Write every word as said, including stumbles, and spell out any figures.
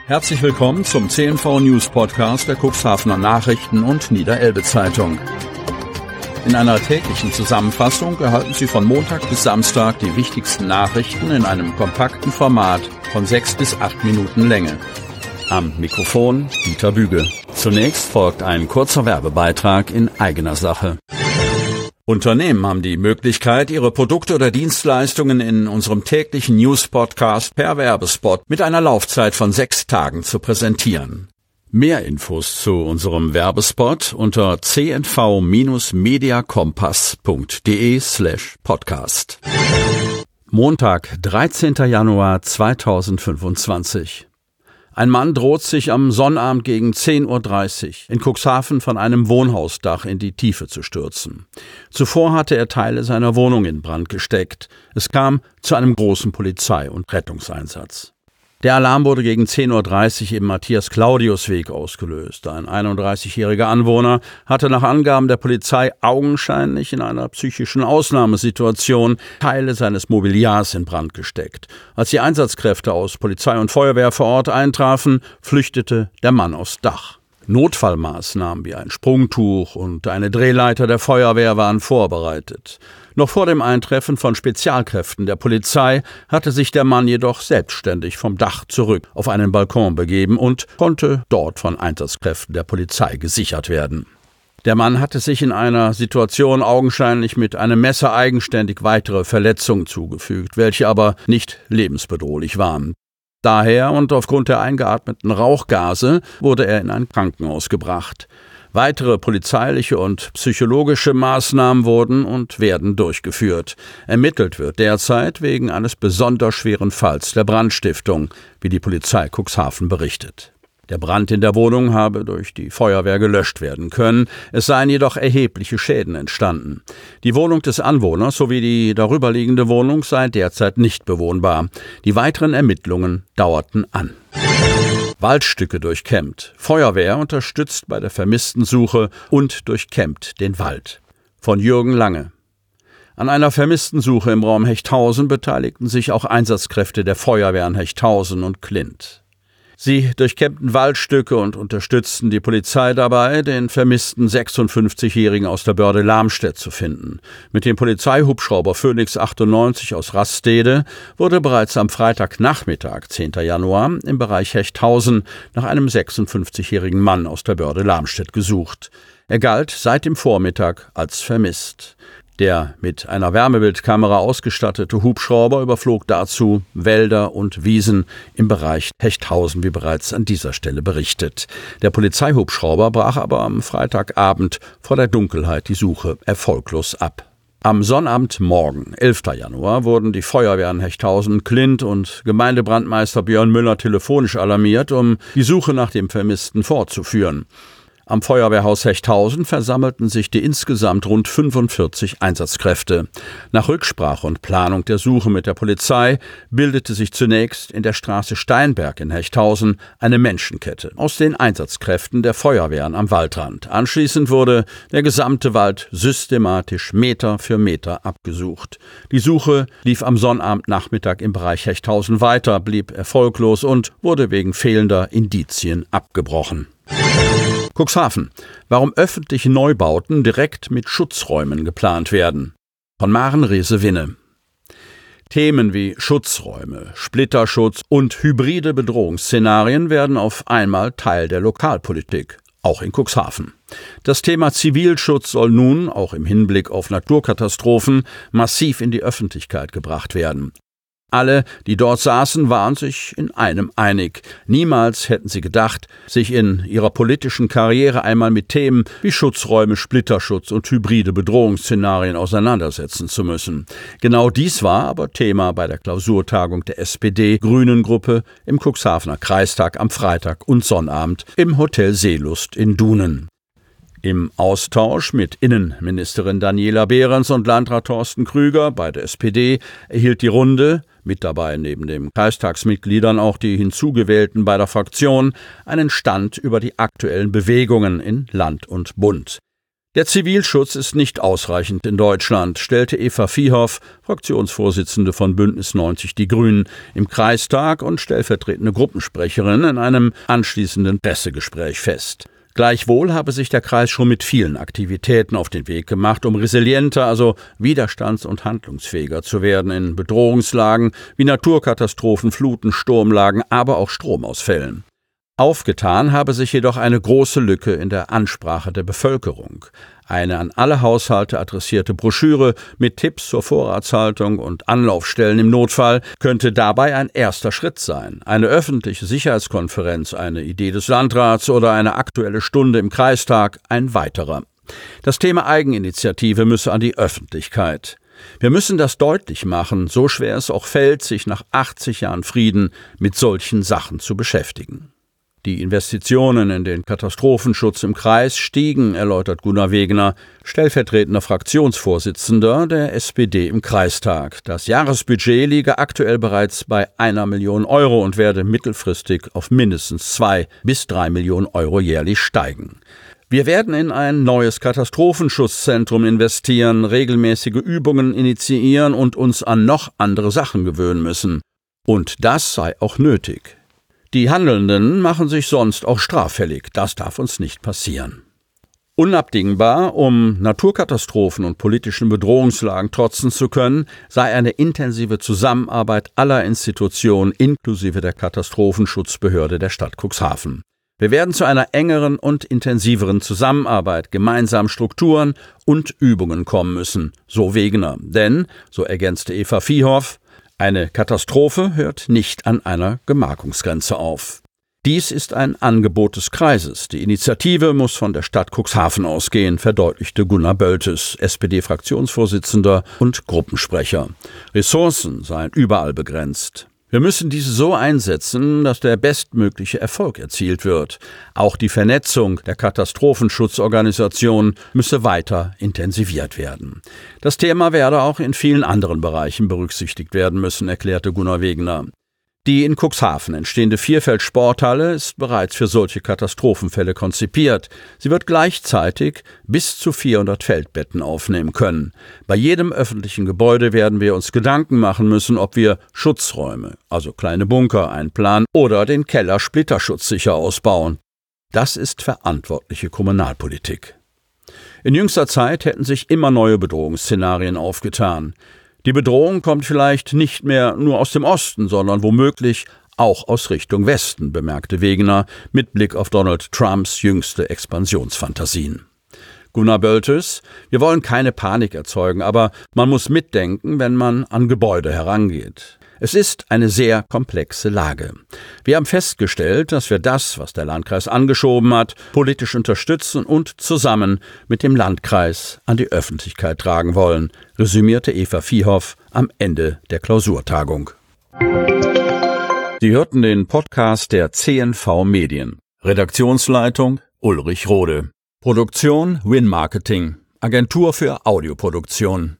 Herzlich willkommen zum C N V News Podcast der Cuxhavener Nachrichten und Niederelbe Zeitung. In einer täglichen Zusammenfassung erhalten Sie von Montag bis Samstag die wichtigsten Nachrichten in einem kompakten Format von sechs bis acht Minuten Länge. Am Mikrofon Dieter Büge. Zunächst folgt ein kurzer Werbebeitrag in eigener Sache. Unternehmen haben die Möglichkeit, ihre Produkte oder Dienstleistungen in unserem täglichen News-Podcast per Werbespot mit einer Laufzeit von sechs Tagen zu präsentieren. Mehr Infos zu unserem Werbespot unter c n v mediakompass punkt d e slash podcast. Montag, dreizehnter Januar zweitausendfünfundzwanzig. Ein Mann droht sich am Sonnabend gegen zehn Uhr dreißig in Cuxhaven von einem Wohnhausdach in die Tiefe zu stürzen. Zuvor hatte er Teile seiner Wohnung in Brand gesteckt. Es kam zu einem großen Polizei- und Rettungseinsatz. Der Alarm wurde gegen zehn Uhr dreißig im Matthias-Claudius-Weg ausgelöst. Ein einunddreißigjähriger Anwohner hatte nach Angaben der Polizei augenscheinlich in einer psychischen Ausnahmesituation Teile seines Mobiliars in Brand gesteckt. Als die Einsatzkräfte aus Polizei und Feuerwehr vor Ort eintrafen, flüchtete der Mann aufs Dach. Notfallmaßnahmen wie ein Sprungtuch und eine Drehleiter der Feuerwehr waren vorbereitet. Noch vor dem Eintreffen von Spezialkräften der Polizei hatte sich der Mann jedoch selbstständig vom Dach zurück auf einen Balkon begeben und konnte dort von Einsatzkräften der Polizei gesichert werden. Der Mann hatte sich in einer Situation augenscheinlich mit einem Messer eigenständig weitere Verletzungen zugefügt, welche aber nicht lebensbedrohlich waren. Daher und aufgrund der eingeatmeten Rauchgase wurde er in ein Krankenhaus gebracht. Weitere polizeiliche und psychologische Maßnahmen wurden und werden durchgeführt. Ermittelt wird derzeit wegen eines besonders schweren Falls der Brandstiftung, wie die Polizei Cuxhaven berichtet. Der Brand in der Wohnung habe durch die Feuerwehr gelöscht werden können, es seien jedoch erhebliche Schäden entstanden. Die Wohnung des Anwohners sowie die darüberliegende Wohnung sei derzeit nicht bewohnbar. Die weiteren Ermittlungen dauerten an. Waldstücke durchkämmt. Feuerwehr unterstützt bei der Vermisstensuche und durchkämmt den Wald. Von Jürgen Lange. An einer Vermisstensuche im Raum Hechthausen beteiligten sich auch Einsatzkräfte der Feuerwehren Hechthausen und Klint. Sie durchkämmten Waldstücke und unterstützten die Polizei dabei, den vermissten sechsundfünfzigjährigen aus der Börde Lamstedt zu finden. Mit dem Polizeihubschrauber Phoenix achtundneunzig aus Rastede wurde bereits am Freitagnachmittag, zehnter Januar, im Bereich Hechthausen nach einem sechsundfünfzigjährigen Mann aus der Börde Lamstedt gesucht. Er galt seit dem Vormittag als vermisst. Der mit einer Wärmebildkamera ausgestattete Hubschrauber überflog dazu Wälder und Wiesen im Bereich Hechthausen, wie bereits an dieser Stelle berichtet. Der Polizeihubschrauber brach aber am Freitagabend vor der Dunkelheit die Suche erfolglos ab. Am Sonnabendmorgen, elfter Januar, wurden die Feuerwehren Hechthausen, Klint und Gemeindebrandmeister Björn Müller telefonisch alarmiert, um die Suche nach dem Vermissten fortzuführen. Am Feuerwehrhaus Hechthausen versammelten sich die insgesamt rund fünfundvierzig Einsatzkräfte. Nach Rücksprache und Planung der Suche mit der Polizei bildete sich zunächst in der Straße Steinberg in Hechthausen eine Menschenkette aus den Einsatzkräften der Feuerwehren am Waldrand. Anschließend wurde der gesamte Wald systematisch Meter für Meter abgesucht. Die Suche lief am Sonnabendnachmittag im Bereich Hechthausen weiter, blieb erfolglos und wurde wegen fehlender Indizien abgebrochen. Cuxhaven. Warum öffentliche Neubauten direkt mit Schutzräumen geplant werden. Von Maren Rehse-Winne. Themen wie Schutzräume, Splitterschutz und hybride Bedrohungsszenarien werden auf einmal Teil der Lokalpolitik, auch in Cuxhaven. Das Thema Zivilschutz soll nun, auch im Hinblick auf Naturkatastrophen, massiv in die Öffentlichkeit gebracht werden. Alle, die dort saßen, waren sich in einem einig. Niemals hätten sie gedacht, sich in ihrer politischen Karriere einmal mit Themen wie Schutzräume, Splitterschutz und hybride Bedrohungsszenarien auseinandersetzen zu müssen. Genau dies war aber Thema bei der Klausurtagung der S P D-Grünen-Gruppe im Cuxhavener Kreistag am Freitag und Sonnabend im Hotel Seelust in Dunen. Im Austausch mit Innenministerin Daniela Behrens und Landrat Thorsten Krüger bei der S P D erhielt die Runde, mit dabei neben den Kreistagsmitgliedern auch die Hinzugewählten bei der Fraktion, einen Stand über die aktuellen Bewegungen in Land und Bund. Der Zivilschutz ist nicht ausreichend in Deutschland, stellte Eva Viehoff, Fraktionsvorsitzende von Bündnis neunzig Die Grünen, im Kreistag und stellvertretende Gruppensprecherin in einem anschließenden Pressegespräch fest. Gleichwohl habe sich der Kreis schon mit vielen Aktivitäten auf den Weg gemacht, um resilienter, also widerstands- und handlungsfähiger zu werden in Bedrohungslagen wie Naturkatastrophen, Fluten, Sturmlagen, aber auch Stromausfällen. Aufgetan habe sich jedoch eine große Lücke in der Ansprache der Bevölkerung. Eine an alle Haushalte adressierte Broschüre mit Tipps zur Vorratshaltung und Anlaufstellen im Notfall könnte dabei ein erster Schritt sein. Eine öffentliche Sicherheitskonferenz, eine Idee des Landrats oder eine Aktuelle Stunde im Kreistag ein weiterer. Das Thema Eigeninitiative müsse an die Öffentlichkeit. Wir müssen das deutlich machen, so schwer es auch fällt, sich nach achtzig Jahren Frieden mit solchen Sachen zu beschäftigen. Die Investitionen in den Katastrophenschutz im Kreis stiegen, erläutert Gunnar Wegener, stellvertretender Fraktionsvorsitzender der S P D im Kreistag. Das Jahresbudget liege aktuell bereits bei einer Million Euro und werde mittelfristig auf mindestens zwei bis drei Millionen Euro jährlich steigen. Wir werden in ein neues Katastrophenschutzzentrum investieren, regelmäßige Übungen initiieren und uns an noch andere Sachen gewöhnen müssen. Und das sei auch nötig. Die Handelnden machen sich sonst auch straffällig. Das darf uns nicht passieren. Unabdingbar, um Naturkatastrophen und politischen Bedrohungslagen trotzen zu können, sei eine intensive Zusammenarbeit aller Institutionen inklusive der Katastrophenschutzbehörde der Stadt Cuxhaven. Wir werden zu einer engeren und intensiveren Zusammenarbeit, gemeinsamen Strukturen und Übungen kommen müssen, so Wegener. Denn, so ergänzte Eva Viehoff, eine Katastrophe hört nicht an einer Gemarkungsgrenze auf. Dies ist ein Angebot des Kreises. Die Initiative muss von der Stadt Cuxhaven ausgehen, verdeutlichte Gunnar Böltes, S P D-Fraktionsvorsitzender und Gruppensprecher. Ressourcen seien überall begrenzt. Wir müssen diese so einsetzen, dass der bestmögliche Erfolg erzielt wird. Auch die Vernetzung der Katastrophenschutzorganisationen müsse weiter intensiviert werden. Das Thema werde auch in vielen anderen Bereichen berücksichtigt werden müssen, erklärte Gunnar Wegener. Die in Cuxhaven entstehende Vierfeld-Sporthalle ist bereits für solche Katastrophenfälle konzipiert. Sie wird gleichzeitig bis zu vierhundert Feldbetten aufnehmen können. Bei jedem öffentlichen Gebäude werden wir uns Gedanken machen müssen, ob wir Schutzräume, also kleine Bunker, einplanen oder den Keller splitterschutzsicher ausbauen. Das ist verantwortliche Kommunalpolitik. In jüngster Zeit hätten sich immer neue Bedrohungsszenarien aufgetan. Die Bedrohung kommt vielleicht nicht mehr nur aus dem Osten, sondern womöglich auch aus Richtung Westen, bemerkte Wegener mit Blick auf Donald Trumps jüngste Expansionsfantasien. Gunnar Böltes: Wir wollen keine Panik erzeugen, aber man muss mitdenken, wenn man an Gebäude herangeht. Es ist eine sehr komplexe Lage. Wir haben festgestellt, dass wir das, was der Landkreis angeschoben hat, politisch unterstützen und zusammen mit dem Landkreis an die Öffentlichkeit tragen wollen, resümierte Eva Viehoff am Ende der Klausurtagung. Sie hörten den Podcast der C N V Medien. Redaktionsleitung Ulrich Rode. Produktion Win Marketing, Agentur für Audioproduktion.